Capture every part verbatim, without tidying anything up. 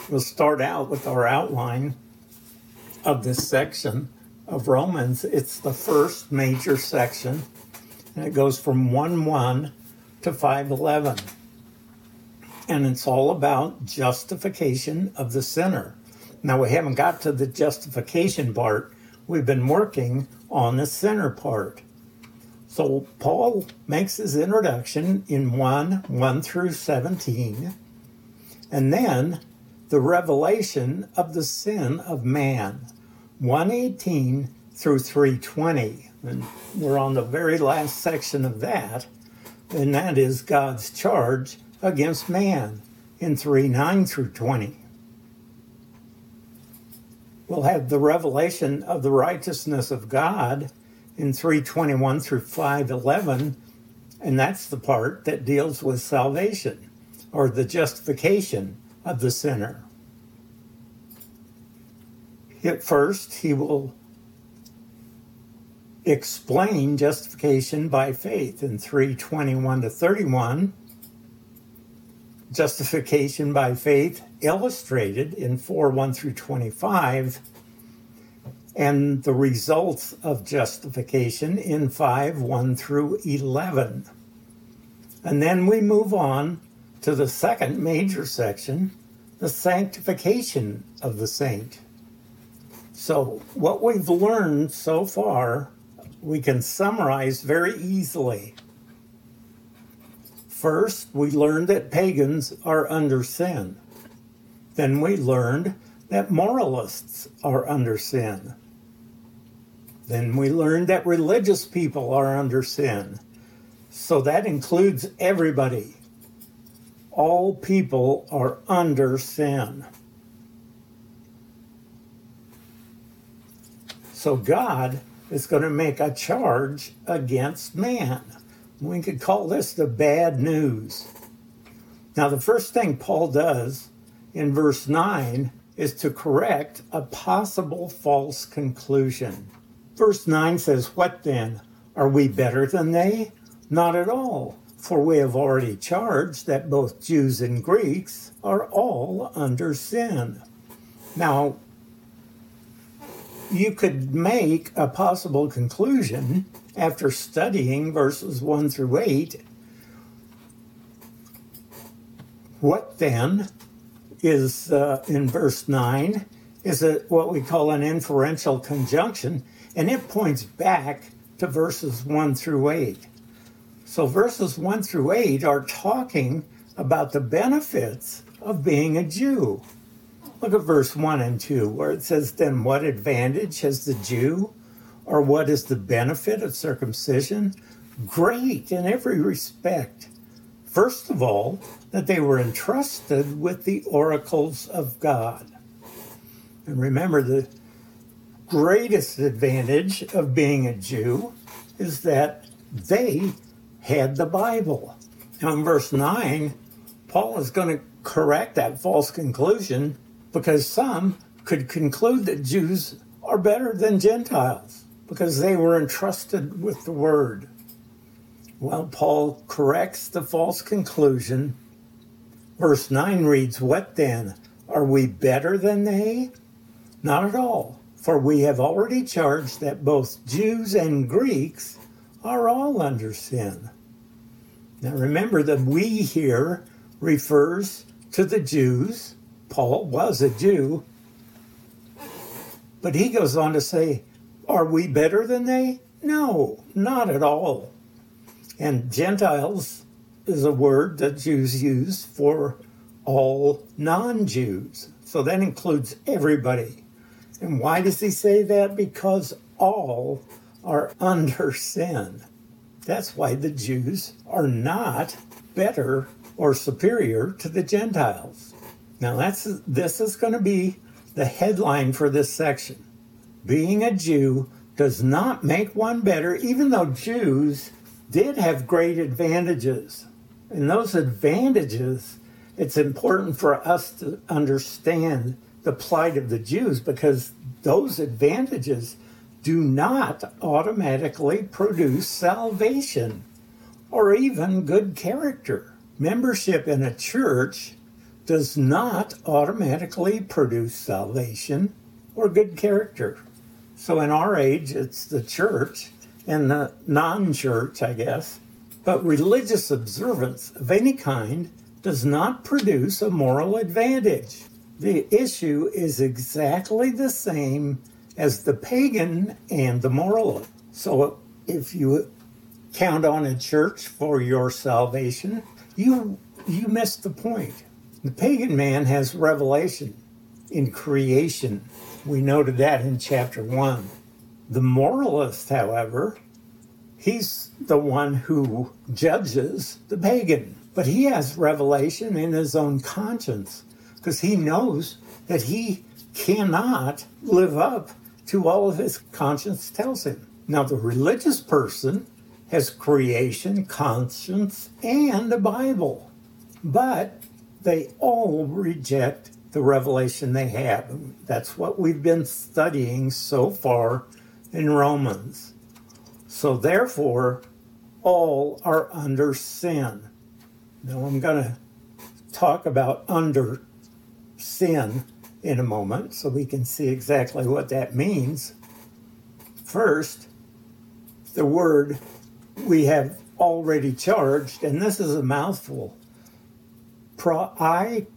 We'll start out with our outline of this section of Romans. It's the first major section, and it goes from one one to five eleven. And it's all about justification of the sinner. Now, we haven't got to the justification part. We've been working on the sinner part. So Paul makes his introduction in one, one through seventeen, and then the revelation of the sin of man, one eighteen through three twenty. And we're on the very last section of that, and that is God's charge against man in three nine through twenty. We'll have the revelation of the righteousness of God in three twenty-one through five eleven, and that's the part that deals with salvation, or the justification of the sinner. At first, he will explain justification by faith in three twenty-one to thirty-one, justification by faith illustrated in four one through twenty-five, and the results of justification in five one through eleven. And then we move on to the second major section, the sanctification of the saint. So what we've learned so far, we can summarize very easily. First, we learned that pagans are under sin. Then we learned that moralists are under sin. Then we learned that religious people are under sin. So that includes everybody. All people are under sin. So God is going to make a charge against man. We could call this the bad news. Now, the first thing Paul does in verse nine is to correct a possible false conclusion. Verse nine says, "What then? Are we better than they? Not at all. For we have already charged that both Jews and Greeks are all under sin." Now, you could make a possible conclusion after studying verses one through eight. What then is, uh, in verse nine, is a, what we call an inferential conjunction, and it points back to verses one through eight. So verses one through eight are talking about the benefits of being a Jew. Look at verse one and two, where it says, "Then what advantage has the Jew? Or what is the benefit of circumcision? Great in every respect. First of all, that they were entrusted with the oracles of God." And remember, the greatest advantage of being a Jew is that they had the Bible. Now in verse nine, Paul is going to correct that false conclusion, because some could conclude that Jews are better than Gentiles because they were entrusted with the word. Well, Paul corrects the false conclusion. Verse nine reads, "What then? Are we better than they? Not at all, for we have already charged that both Jews and Greeks are all under sin." Now remember, that "we" here refers to the Jews. Paul was a Jew. But he goes on to say, are we better than they? No, not at all. And Gentiles is a word that Jews use for all non-Jews. So that includes everybody. And why does he say that? Because all are under sin. That's why the Jews are not better or superior to the Gentiles. Now that's this is going to be the headline for this section. Being a Jew does not make one better, even though Jews did have great advantages. And those advantages, it's important for us to understand the plight of the Jews, because those advantages do not automatically produce salvation or even good character. Membership in a church does not automatically produce salvation or good character. So in our age, it's the church and the non-church, I guess. But religious observance of any kind does not produce a moral advantage. The issue is exactly the same as the pagan and the moralist. So if you count on a church for your salvation, you you miss the point. The pagan man has revelation in creation. We noted that in chapter one. The moralist, however, he's the one who judges the pagan. But he has revelation in his own conscience because he knows that he cannot live up to all of his conscience tells him. Now, the religious person has creation, conscience, and a Bible. But they all reject the revelation they have. That's what we've been studying so far in Romans. So therefore, all are under sin. Now I'm going to talk about under sin in a moment so we can see exactly what that means. First, the word we have already charged, and this is a mouthful, praitiaomai,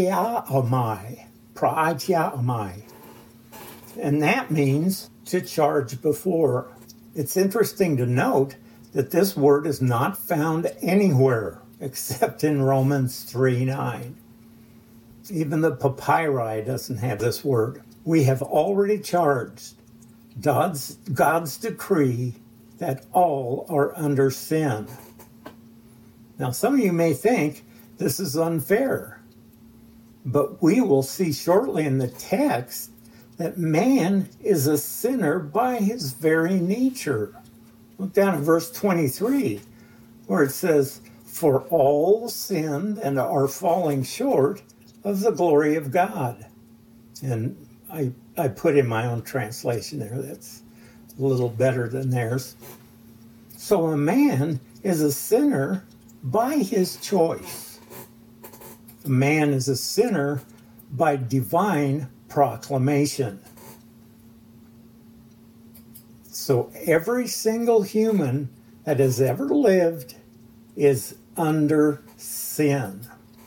praitiaomai. And that means to charge before. It's interesting to note that this word is not found anywhere except in Romans three nine. Even the papyri doesn't have this word. We have already charged God's, God's decree that all are under sin. Now, some of you may think this is unfair, but we will see shortly in the text that man is a sinner by his very nature. Look down at verse twenty-three, where it says, "For all sinned and are falling short of the glory of God." And I, I put in my own translation there. That's a little better than theirs. So a man is a sinner by his choice. A man is a sinner by divine proclamation. So every single human that has ever lived is under sin.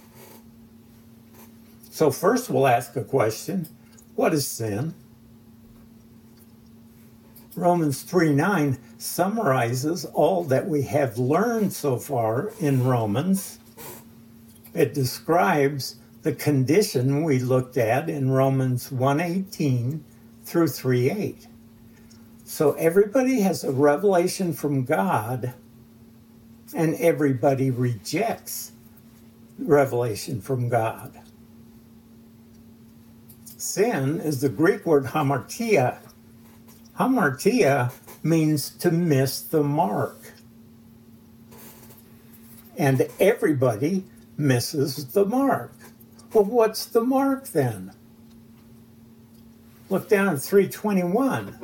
So first we'll ask a question. What is sin? Romans three nine summarizes all that we have learned so far in Romans. It describes the condition we looked at in Romans one eighteen through three eight. So everybody has a revelation from God, and everybody rejects revelation from God. Sin is the Greek word hamartia. Hamartia means to miss the mark. And everybody misses the mark. Well, what's the mark then? Look down at three twenty-one.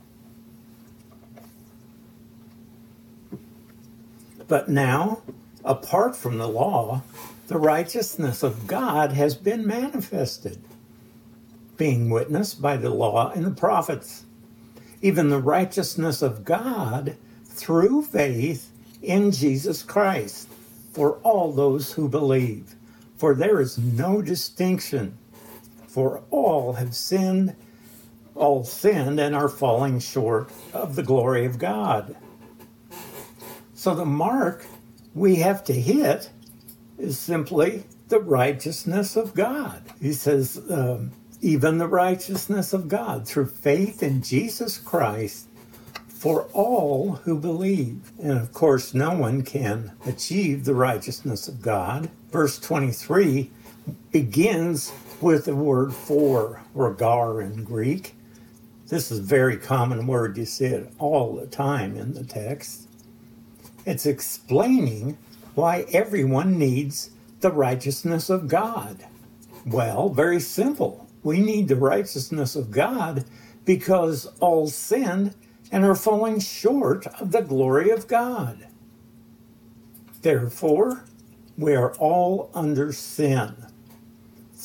But now, apart from the law, the righteousness of God has been manifested, being witnessed by the law and the prophets, even the righteousness of God through faith in Jesus Christ for all those who believe. For there is no distinction, for all have sinned, all sinned and are falling short of the glory of God. So the mark we have to hit is simply the righteousness of God. He says, um, even the righteousness of God through faith in Jesus Christ for all who believe. And of course, no one can achieve the righteousness of God. Verse twenty-three begins with the word for, or gar in Greek. This is a very common word. You see it all the time in the text. It's explaining why everyone needs the righteousness of God. Well, very simple. We need the righteousness of God because all sinned and are falling short of the glory of God. Therefore, we are all under sin.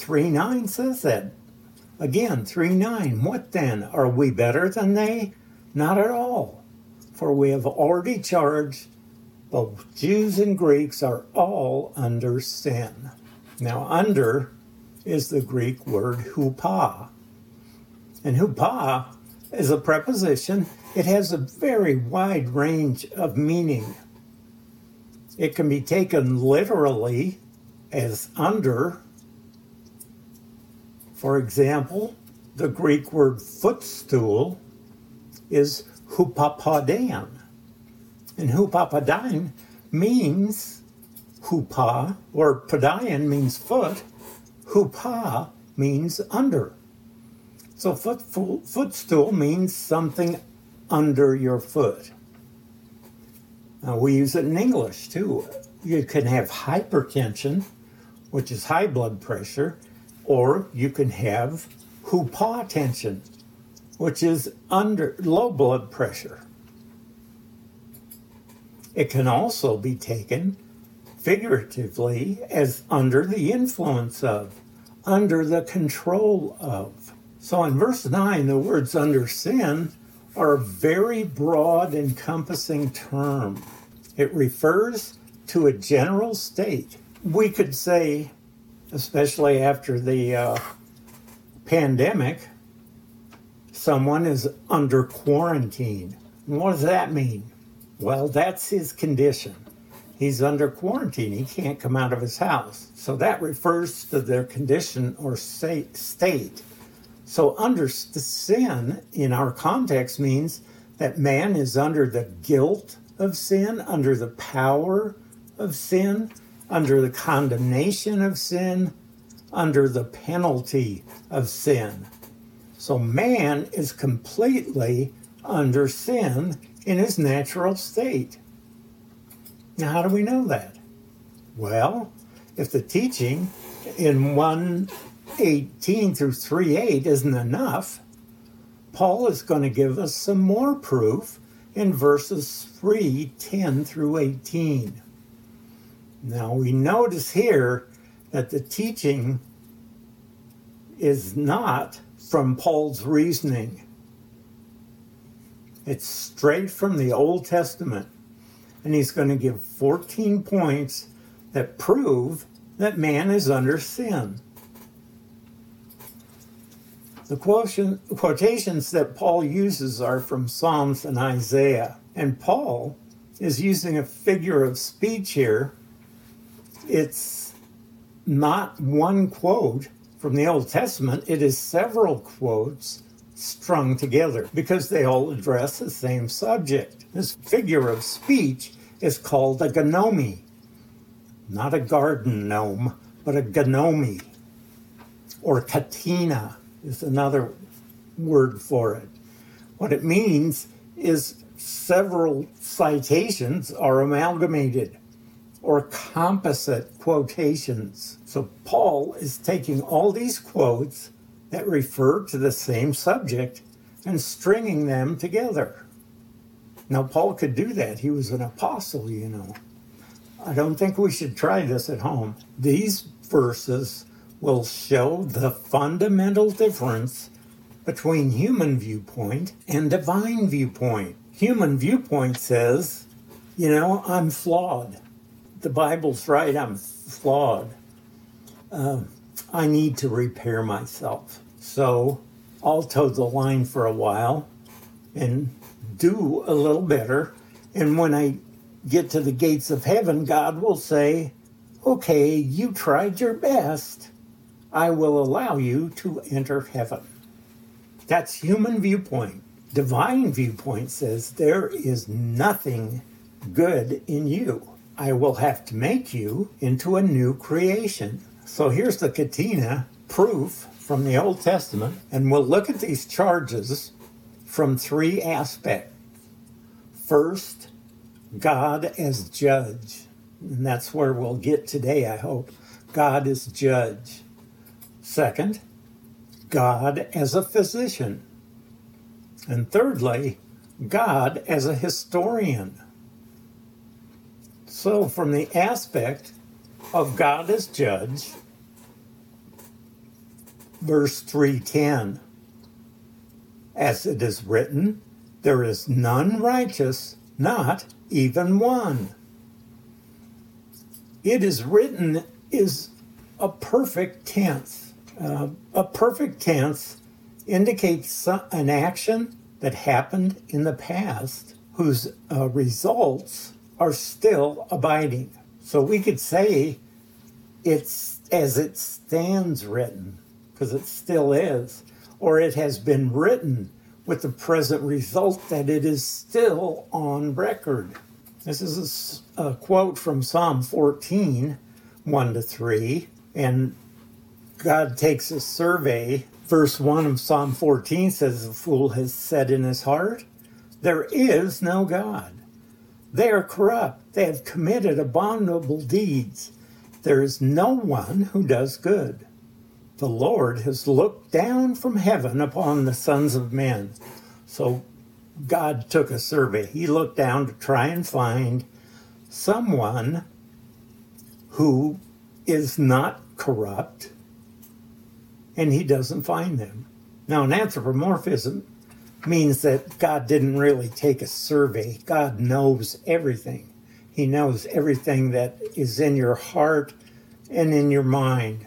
three nine says that. Again, three nine, what then? Are we better than they? Not at all. For we have already charged both Jews and Greeks are all under sin. Now, under is the Greek word hupa. And hupa is a preposition. It has a very wide range of meaning. It can be taken literally as under. For example, the Greek word footstool is hupapodein. And hupapodein means hupa, or podion means foot. Hupa means under. So foot, footstool means something under your foot. Now, we use it in English too. You can have hypertension, which is high blood pressure, or you can have hypotension, which is under low blood pressure. It can also be taken figuratively as under the influence of, under the control of. So in verse nine, the words under sin are a very broad, encompassing term. It refers to a general state. We could say, especially after the uh, pandemic, someone is under quarantine. And what does that mean? Well, that's his condition. He's under quarantine. He can't come out of his house. So that refers to their condition or state. So under sin, in our context, means that man is under the guilt of sin, under the power of sin, under the condemnation of sin, under the penalty of sin. So man is completely under sin in his natural state. Now, how do we know that? Well, if the teaching in one eighteen through three eight isn't enough, Paul is going to give us some more proof in verses three ten through eighteen. Now, we notice here that the teaching is not from Paul's reasoning. It's straight from the Old Testament. And he's going to give fourteen points that prove that man is under sin. The quotations that Paul uses are from Psalms and Isaiah. And Paul is using a figure of speech here. It's not one quote from the Old Testament. It is several quotes strung together because they all address the same subject. This figure of speech is called a gnomeme. Not a garden gnome, but a gnomeme. Or katina is another word for it. What it means is several citations are amalgamated, or composite quotations. So Paul is taking all these quotes that refer to the same subject and stringing them together. Now, Paul could do that. He was an apostle, you know. I don't think we should try this at home. These verses will show the fundamental difference between human viewpoint and divine viewpoint. Human viewpoint says, you know, I'm flawed. The Bible's right, I'm flawed. Uh, I need to repair myself. So I'll toe the line for a while and do a little better. And when I get to the gates of heaven, God will say, okay, you tried your best. I will allow you to enter heaven. That's human viewpoint. Divine viewpoint says there is nothing good in you. I will have to make you into a new creation. So here's the katina proof from the Old Testament, and we'll look at these charges from three aspects. First, God as judge, and that's where we'll get today, I hope. God as judge. Second, God as a physician. And thirdly, God as a historian. So from the aspect of God as judge, verse three ten. As it is written, there is none righteous, not even one. It is written is a perfect tense. Uh, a perfect tense indicates an action that happened in the past whose uh, results are still abiding. So we could say it's as it stands written, because it still is, or it has been written with the present result that it is still on record. This is a, a quote from Psalm fourteen, one to three, and God takes a survey. Verse one of Psalm fourteen says, "The fool has said in his heart, there is no God. They are corrupt. They have committed abominable deeds. There is no one who does good. The Lord has looked down from heaven upon the sons of men." So God took a survey. He looked down to try and find someone who is not corrupt, and he doesn't find them. Now, an anthropomorphism means that God didn't really take a survey. God knows everything. He knows everything that is in your heart and in your mind.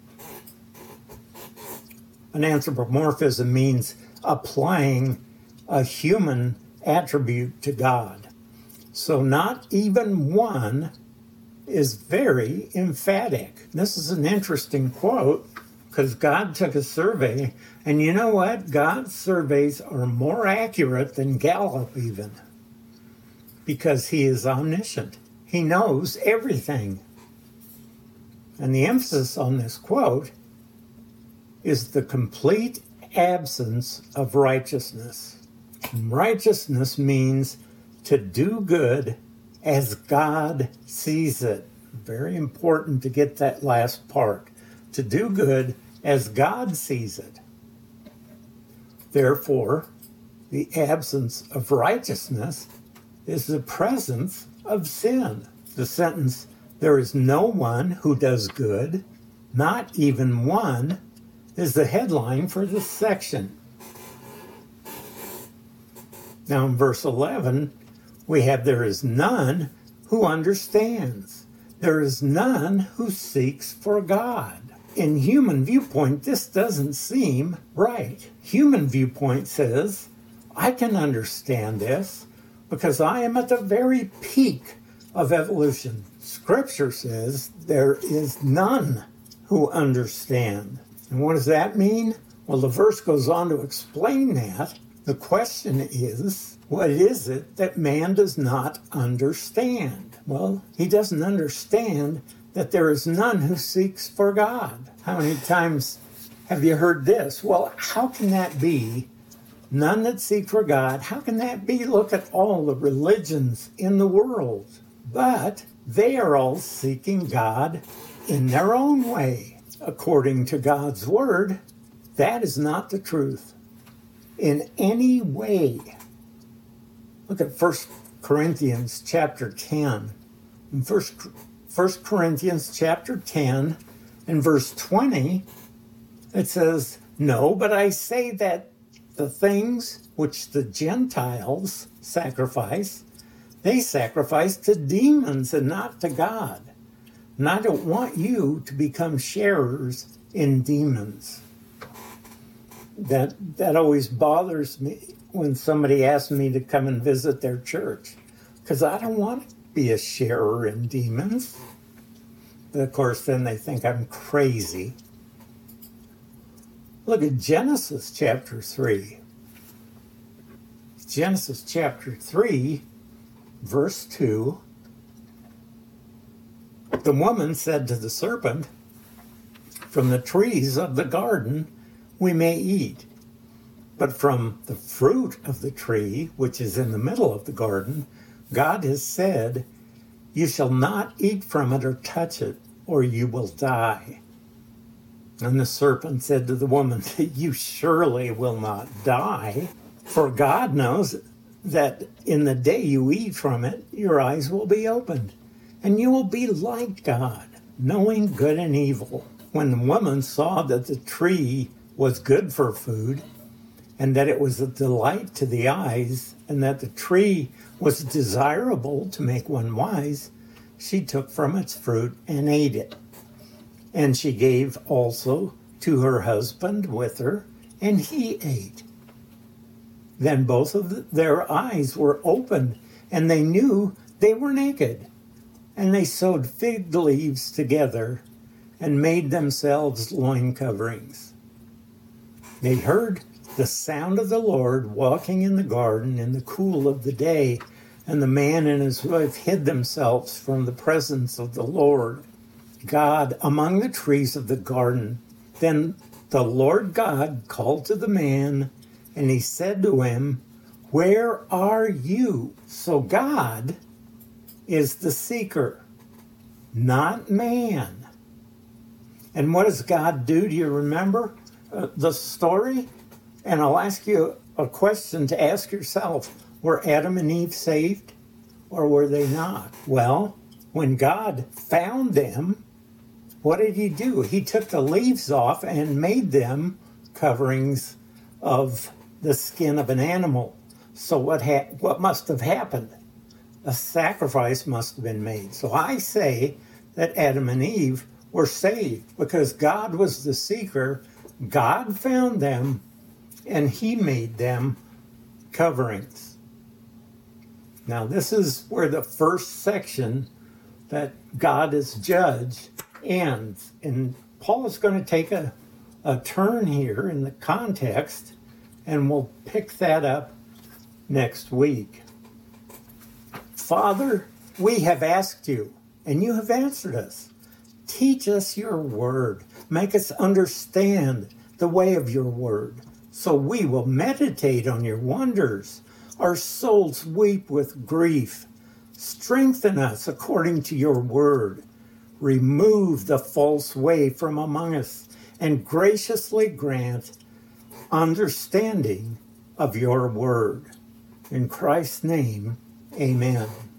An anthropomorphism means applying a human attribute to God. So not even one is very emphatic. This is an interesting quote because God took a survey, and you know what? God's surveys are more accurate than Gallup even, because he is omniscient. He knows everything. And the emphasis on this quote is the complete absence of righteousness. And righteousness means to do good as God sees it. Very important to get that last part. To do good as God sees it. Therefore, the absence of righteousness is the presence of sin. The sentence, "There is no one who does good, not even one," is the headline for this section. Now in verse eleven, we have, "There is none who understands. There is none who seeks for God." In human viewpoint, this doesn't seem right. Human viewpoint says, I can understand this because I am at the very peak of evolution. Scripture says there is none who understand. And what does that mean? Well, the verse goes on to explain that. The question is, what is it that man does not understand? Well, he doesn't understand that there is none who seeks for God. How many times have you heard this? Well, how can that be? None that seek for God. How can that be? Look at all the religions in the world. But they are all seeking God in their own way. According to God's word, that is not the truth in any way. Look at First Corinthians chapter ten. In First First Corinthians chapter ten and verse twenty, it says, "No, but I say that the things which the Gentiles sacrifice, they sacrifice to demons and not to God. And I don't want you to become sharers in demons." That that always bothers me when somebody asks me to come and visit their church, because I don't want to be a sharer in demons. But of course, then they think I'm crazy. Look at Genesis chapter three. Genesis chapter three, verse two. "The woman said to the serpent, 'From the trees of the garden we may eat, but from the fruit of the tree which is in the middle of the garden, God has said, you shall not eat from it or touch it, or you will die.' And the serpent said to the woman, 'You surely will not die, for God knows that in the day you eat from it, your eyes will be opened, and you will be like God, knowing good and evil.'" when the woman saw that the tree was good for food, and that it was a delight to the eyes, and that the tree was desirable to make one wise, she took from its fruit and ate it. And she gave also to her husband with her, and he ate. Then both of their eyes were opened, and they knew they were naked. And they sewed fig leaves together and made themselves loin coverings. They heard the sound of the Lord walking in the garden in the cool of the day, and the man and his wife hid themselves from the presence of the Lord God among the trees of the garden. Then the Lord God called to the man, and he said to him, "Where are you?" So God is the seeker, not man. And what does God do? Do you remember uh, the story? And I'll ask you a question to ask yourself. Were Adam and Eve saved, or were they not? Well, when God found them, what did he do? He took the leaves off and made them coverings of the skin of an animal. So what ha- what must have happened? A sacrifice must have been made. So I say that Adam and Eve were saved because God was the seeker. God found them, and he made them coverings. Now, this is where the first section, that God is judge, ends. And Paul is going to take a, a turn here in the context, and we'll pick that up next week. Father, we have asked you, and you have answered us. Teach us your word. Make us understand the way of your word, so we will meditate on your wonders. Our souls weep with grief. Strengthen us according to your word. Remove the false way from among us, and graciously grant understanding of your word. In Christ's name, amen.